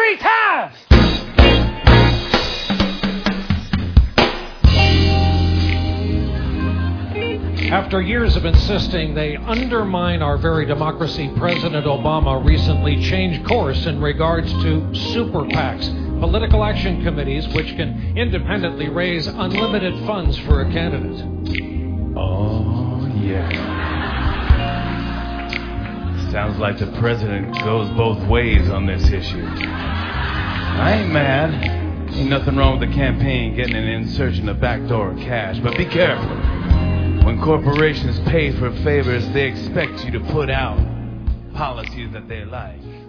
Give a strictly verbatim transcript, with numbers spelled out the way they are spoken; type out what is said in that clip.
three times! After years of insisting they undermine our very democracy, President Obama recently changed course in regards to super PACs, political action committees, which can independently raise unlimited funds for a candidate. Oh, yeah. Sounds like the president goes both ways on this issue. I ain't mad. Ain't nothing wrong with the campaign getting an insertion of backdoor cash, but be careful. When corporations pay for favors, they expect you to put out policies that they like.